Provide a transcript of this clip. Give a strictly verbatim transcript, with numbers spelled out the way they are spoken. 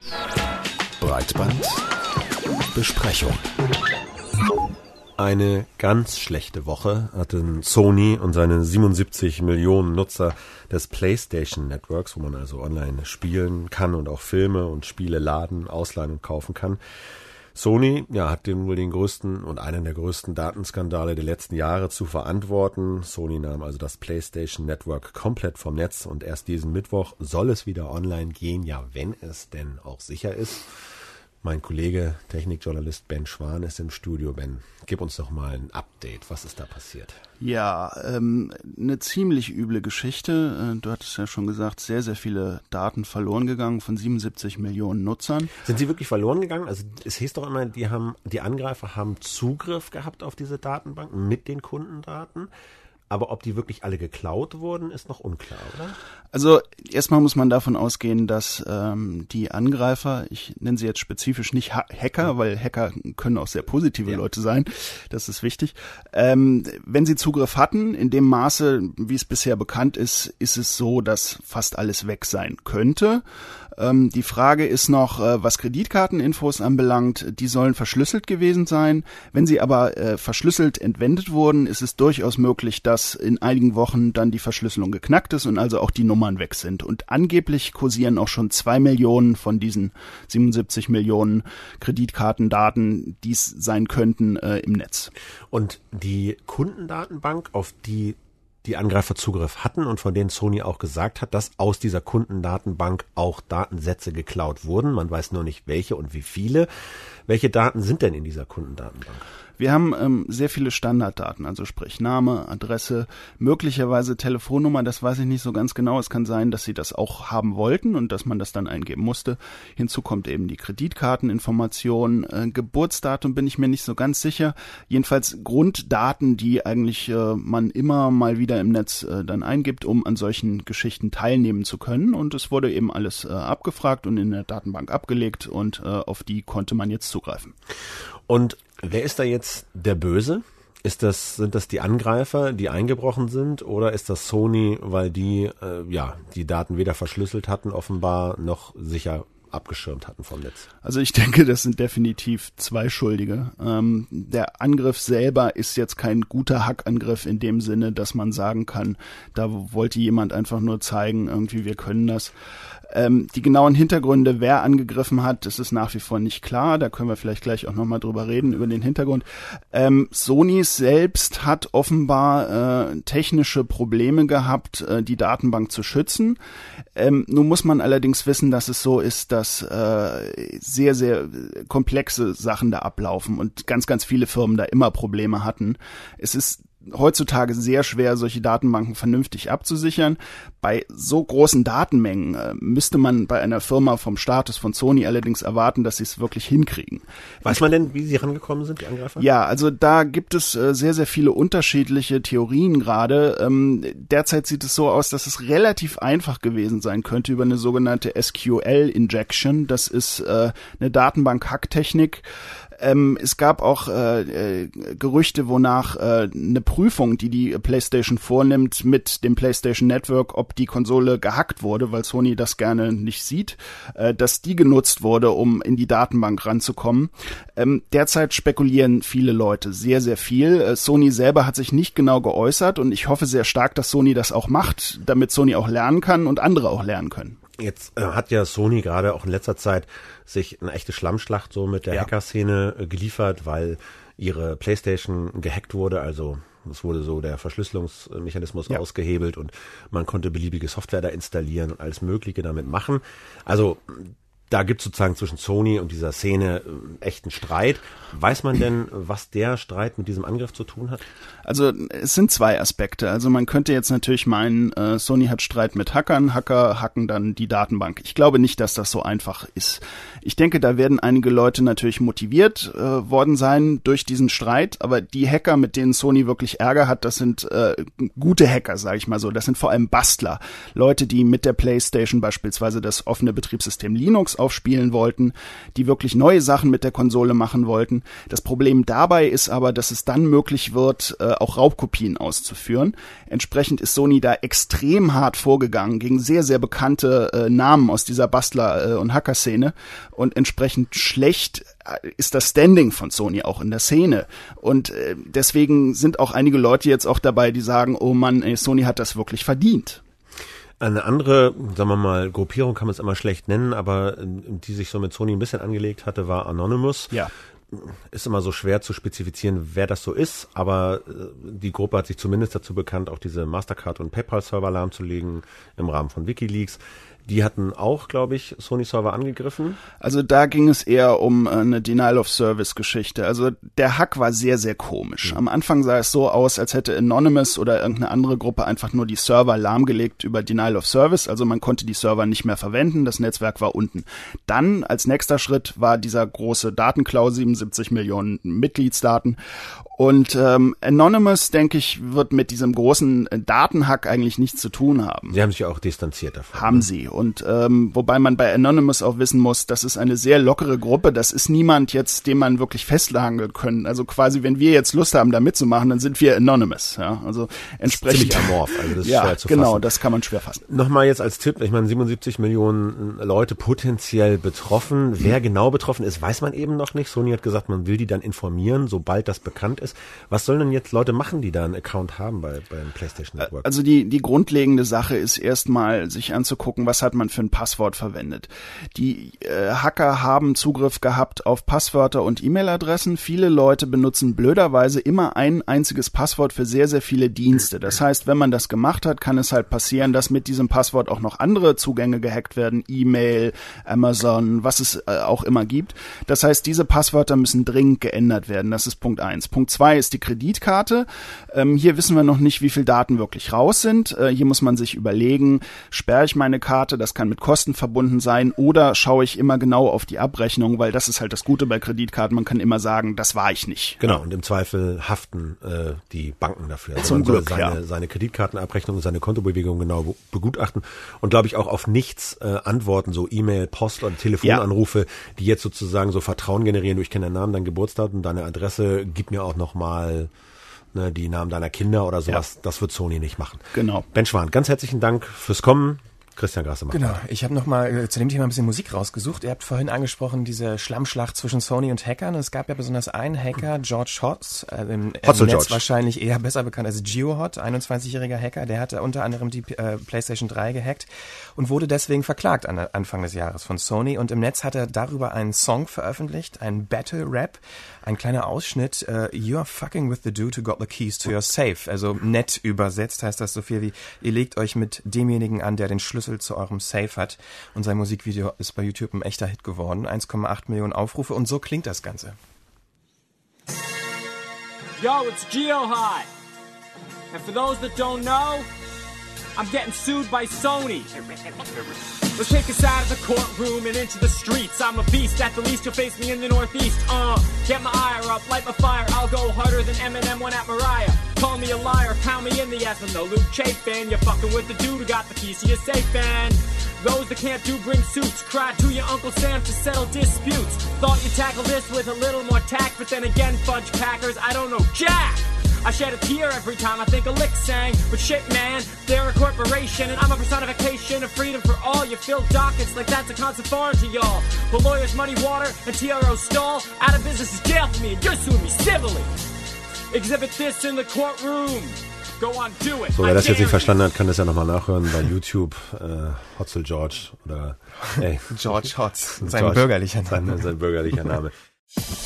Breitbandbesprechung. Eine ganz schlechte Woche hatten Sony und seine siebenundsiebzig Millionen Nutzer des PlayStation Networks, wo man also online spielen kann und auch Filme und Spiele laden, ausleihen und kaufen kann. Sony ja, hat den, wohl den größten und einen der größten Datenskandale der letzten Jahre zu verantworten. Sony nahm also das PlayStation Network komplett vom Netz und erst diesen Mittwoch soll es wieder online gehen, ja, wenn es denn auch sicher ist. Mein Kollege, Technikjournalist Ben Schwan ist im Studio. Ben, gib uns doch mal ein Update. Was ist da passiert? Ja, ähm, eine ziemlich üble Geschichte. Du hattest ja schon gesagt, sehr, sehr viele Daten verloren gegangen von siebenundsiebzig Millionen Nutzern. Sind sie wirklich verloren gegangen? Also es hieß doch immer, die haben, die Angreifer haben Zugriff gehabt auf diese Datenbanken mit den Kundendaten. Aber ob die wirklich alle geklaut wurden, ist noch unklar, oder? Also erstmal muss man davon ausgehen, dass ähm, die Angreifer, ich nenne sie jetzt spezifisch nicht ha- Hacker, weil Hacker können auch sehr positive ja. Leute sein, das ist wichtig. Ähm, wenn sie Zugriff hatten, in dem Maße, wie es bisher bekannt ist, ist es so, dass fast alles weg sein könnte. Ähm, die Frage ist noch, äh, was Kreditkarteninfos anbelangt, die sollen verschlüsselt gewesen sein. Wenn sie aber äh, verschlüsselt entwendet wurden, ist es durchaus möglich, dass in einigen Wochen dann die Verschlüsselung geknackt ist und also auch die Nummern weg sind. Und angeblich kursieren auch schon zwei Millionen von diesen siebenundsiebzig Millionen Kreditkartendaten, die es sein könnten, äh, im Netz. Und die Kundendatenbank, auf die die Angreifer Zugriff hatten und von denen Sony auch gesagt hat, dass aus dieser Kundendatenbank auch Datensätze geklaut wurden. Man weiß nur nicht, welche und wie viele. Welche Daten sind denn in dieser Kundendatenbank? Wir haben ähm, sehr viele Standarddaten, also sprich Name, Adresse, möglicherweise Telefonnummer, das weiß ich nicht so ganz genau. Es kann sein, dass sie das auch haben wollten und dass man das dann eingeben musste. Hinzu kommt eben die Kreditkarteninformation, äh, Geburtsdatum bin ich mir nicht so ganz sicher. Jedenfalls Grunddaten, die eigentlich äh, man immer mal wieder im Netz äh, dann eingibt, um an solchen Geschichten teilnehmen zu können. Und es wurde eben alles äh, abgefragt und in der Datenbank abgelegt und äh, auf die konnte man jetzt zugreifen. Und wer ist da jetzt der Böse? Ist das, sind das die Angreifer, die eingebrochen sind, oder ist das Sony, weil die äh, ja die Daten weder verschlüsselt hatten, offenbar noch sicher abgeschirmt hatten vom Netz? Also ich denke, das sind definitiv zwei Schuldige. Ähm, der Angriff selber ist jetzt kein guter Hackangriff in dem Sinne, dass man sagen kann, da wollte jemand einfach nur zeigen, irgendwie wir können das. Ähm, die genauen Hintergründe, wer angegriffen hat, das ist nach wie vor nicht klar. Da können wir vielleicht gleich auch nochmal drüber reden, über den Hintergrund. Ähm, Sony selbst hat offenbar äh, technische Probleme gehabt, äh, die Datenbank zu schützen. Ähm, nun muss man allerdings wissen, dass es so ist, dass äh, sehr, sehr komplexe Sachen da ablaufen und ganz, ganz viele Firmen da immer Probleme hatten. Es ist heutzutage sehr schwer, solche Datenbanken vernünftig abzusichern. Bei so großen Datenmengen äh, müsste man bei einer Firma vom Status von Sony allerdings erwarten, dass sie es wirklich hinkriegen. Weiß man denn, wie sie rangekommen sind, die Angreifer? Ja, also da gibt es äh, sehr, sehr viele unterschiedliche Theorien gerade. Ähm, derzeit sieht es so aus, dass es relativ einfach gewesen sein könnte über eine sogenannte S Q L-Injection. Das ist äh, eine Datenbank-Hacktechnik. Ähm, es gab auch äh, äh, Gerüchte, wonach äh, eine Prüfung, die die PlayStation vornimmt mit dem PlayStation Network, ob die Konsole gehackt wurde, weil Sony das gerne nicht sieht, äh, dass die genutzt wurde, um in die Datenbank ranzukommen. Ähm, derzeit spekulieren viele Leute sehr, sehr viel. Äh, Sony selber hat sich nicht genau geäußert und ich hoffe sehr stark, dass Sony das auch macht, damit Sony auch lernen kann und andere auch lernen können. Jetzt äh, hat ja Sony gerade auch in letzter Zeit sich eine echte Schlammschlacht so mit der ja. Hacker-Szene äh, geliefert, weil ihre PlayStation gehackt wurde, also es wurde so der Verschlüsselungsmechanismus ja. ausgehebelt und man konnte beliebige Software da installieren und alles Mögliche damit machen. Also da gibt es sozusagen zwischen Sony und dieser Szene äh, echten Streit. Weiß man denn, was der Streit mit diesem Angriff zu tun hat? Also es sind zwei Aspekte. Also man könnte jetzt natürlich meinen, äh, Sony hat Streit mit Hackern, Hacker hacken dann die Datenbank. Ich glaube nicht, dass das so einfach ist. Ich denke, da werden einige Leute natürlich motiviert äh, worden sein durch diesen Streit, aber die Hacker, mit denen Sony wirklich Ärger hat, das sind äh, gute Hacker, sage ich mal so. Das sind vor allem Bastler. Leute, die mit der PlayStation beispielsweise das offene Betriebssystem Linux aufspielen wollten, die wirklich neue Sachen mit der Konsole machen wollten. Das Problem dabei ist aber, dass es dann möglich wird, äh, auch Raubkopien auszuführen. Entsprechend ist Sony da extrem hart vorgegangen gegen sehr, sehr bekannte äh, Namen aus dieser Bastler- äh, und Hacker-Szene und entsprechend schlecht ist das Standing von Sony auch in der Szene. Und äh, deswegen sind auch einige Leute jetzt auch dabei, die sagen, oh Mann, ey, Sony hat das wirklich verdient. Eine andere, sagen wir mal, Gruppierung kann man es immer schlecht nennen, aber die sich so mit Sony ein bisschen angelegt hatte, war Anonymous. Ja. Ist immer so schwer zu spezifizieren, wer das so ist, aber die Gruppe hat sich zumindest dazu bekannt, auch diese Mastercard- und PayPal-Server lahmzulegen im Rahmen von WikiLeaks. Die hatten auch, glaube ich, Sony-Server angegriffen. Also da ging es eher um eine Denial-of-Service-Geschichte. Also der Hack war sehr, sehr komisch. Mhm. Am Anfang sah es so aus, als hätte Anonymous oder irgendeine andere Gruppe einfach nur die Server lahmgelegt über Denial-of-Service. Also man konnte die Server nicht mehr verwenden, das Netzwerk war unten. Dann, als nächster Schritt, war dieser große Datenklau, siebenundsiebzig Millionen Mitgliedsdaten. Und ähm, Anonymous, denke ich, wird mit diesem großen Datenhack eigentlich nichts zu tun haben. Sie haben sich ja auch distanziert davon. Haben ne? sie. Und ähm, wobei man bei Anonymous auch wissen muss, das ist eine sehr lockere Gruppe. Das ist niemand jetzt, den man wirklich festnageln können. Also quasi, wenn wir jetzt Lust haben, da mitzumachen, dann sind wir Anonymous. Ja, also entsprechend. Ziemlich amorph, also das ist ja, schwer zu genau, fassen. das kann man schwer fassen. Nochmal jetzt als Tipp, ich meine, siebenundsiebzig Millionen Leute potenziell betroffen. Mhm. Wer genau betroffen ist, weiß man eben noch nicht. Sony hat gesagt, man will die dann informieren, sobald das bekannt ist. Was sollen denn jetzt Leute machen, die da einen Account haben bei beim PlayStation Network? Also die die grundlegende Sache ist erstmal, sich anzugucken, was hat man für ein Passwort verwendet. Die äh, Hacker haben Zugriff gehabt auf Passwörter und E-Mail-Adressen. Viele Leute benutzen blöderweise immer ein einziges Passwort für sehr, sehr viele Dienste. Das heißt, wenn man das gemacht hat, kann es halt passieren, dass mit diesem Passwort auch noch andere Zugänge gehackt werden. E-Mail, Amazon, was es äh, auch immer gibt. Das heißt, diese Passwörter müssen dringend geändert werden. Das ist Punkt eins. Punkt zwei ist die Kreditkarte. Ähm, hier wissen wir noch nicht, wie viel Daten wirklich raus sind. Äh, hier muss man sich überlegen, sperre ich meine Karte, das kann mit Kosten verbunden sein, oder schaue ich immer genau auf die Abrechnung, weil das ist halt das Gute bei Kreditkarten, man kann immer sagen, das war ich nicht. Genau, und im Zweifel haften äh, die Banken dafür. Also Zum man soll Glück, seine, ja. seine Kreditkartenabrechnung und seine Kontobewegungen genau begutachten und, glaube ich, auch auf nichts äh, antworten, so E-Mail, Post oder Telefonanrufe, ja. die jetzt sozusagen so Vertrauen generieren, du, ich kenne deinen Namen, dein Geburtsdatum, deine Adresse, gib mir auch nochmal ne, die Namen deiner Kinder oder sowas. Ja. Das wird Sony nicht machen. Genau. Ben Schwan, ganz herzlichen Dank fürs Kommen. Christian Grasse macht Genau, weiter. ich habe nochmal äh, zu dem Thema ein bisschen Musik rausgesucht. Ihr habt vorhin angesprochen, diese Schlammschlacht zwischen Sony und Hackern. Es gab ja besonders einen Hacker, George Hotz, äh, im, im Netz George. wahrscheinlich eher besser bekannt als GeoHot, einundzwanzigjähriger Hacker. Der hatte unter anderem die äh, PlayStation drei gehackt und wurde deswegen verklagt an Anfang des Jahres von Sony. Und im Netz hat er darüber einen Song veröffentlicht, einen Battle-Rap, ein kleiner Ausschnitt. Uh, You're fucking with the dude who got the keys to your safe. Also nett übersetzt heißt das so viel wie, ihr legt euch mit demjenigen an, der den Schlüssel zu eurem Safe hat. Und sein Musikvideo ist bei YouTube ein echter Hit geworden. eins Komma acht Millionen Aufrufe und so klingt das Ganze. Yo, it's GeoHot. And for those that don't know, I'm getting sued by Sony. Let's take us out of the courtroom and into the streets. I'm a beast, at the least you'll face me in the northeast. Uh, get my ire up, light my fire. I'll go harder than Eminem went at Mariah. Call me a liar, pound me in the ass with no Luke Chafin. You're fucking with the dude who got the keys to your safe, and those that can't do bring suits. Cry to your Uncle Sam to settle disputes. Thought you'd tackle this with a little more tact, but then again, fudge packers, I don't know jack. I shed a tear every time I think a lick sang. But shit, man, they're a corporation, and I'm a personification of freedom for all. You fill dockets like that's a concept foreign to y'all. But lawyers muddy water and T R O stall. Out of business is jail for me, and you're suing me civilly. Exhibit this in the courtroom. Go on, do it. So, wer das jetzt nicht verstanden hat, kann das ja nochmal nachhören bei YouTube. Äh, Hotzel George oder ey. George Hotz, sein George, bürgerlicher Name. Sein, sein bürgerlicher Name.